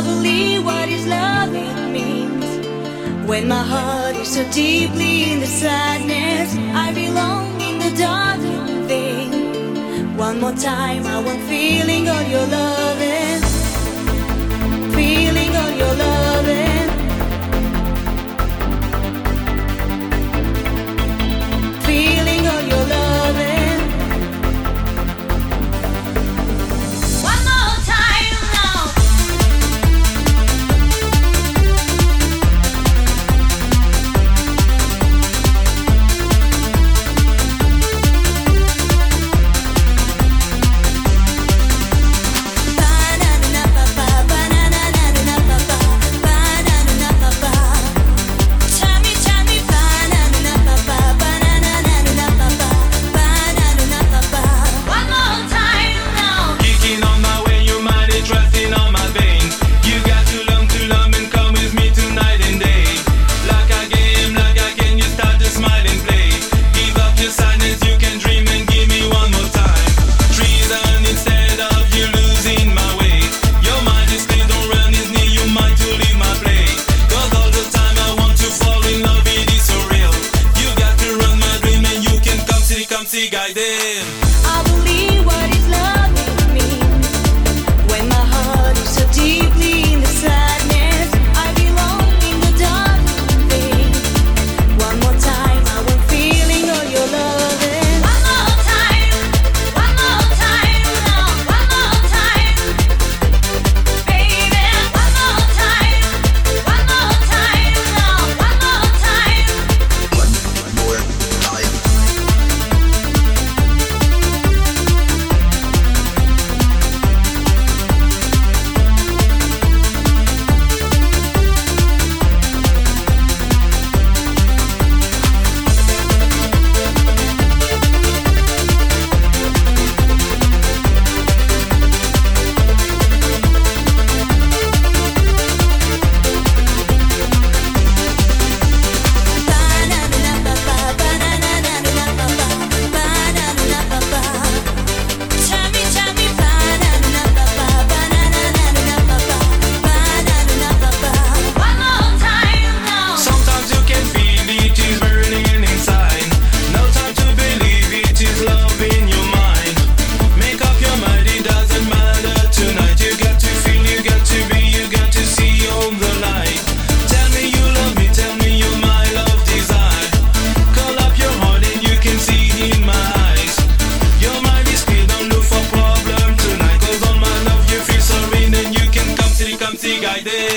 believe what is loving means. When my heart is so deeply in the sadness, I belong in the darling thing. One more time, I want feeling all your loving, feeling all your loving, feeling all your loving. I believe what is loving means. When my heart is so deeply in the sadness, I belong in the darling thing. One more time, I want feeling all your loving. One more time now, one more time, baby. One more time now, one more time. One more time. Guided.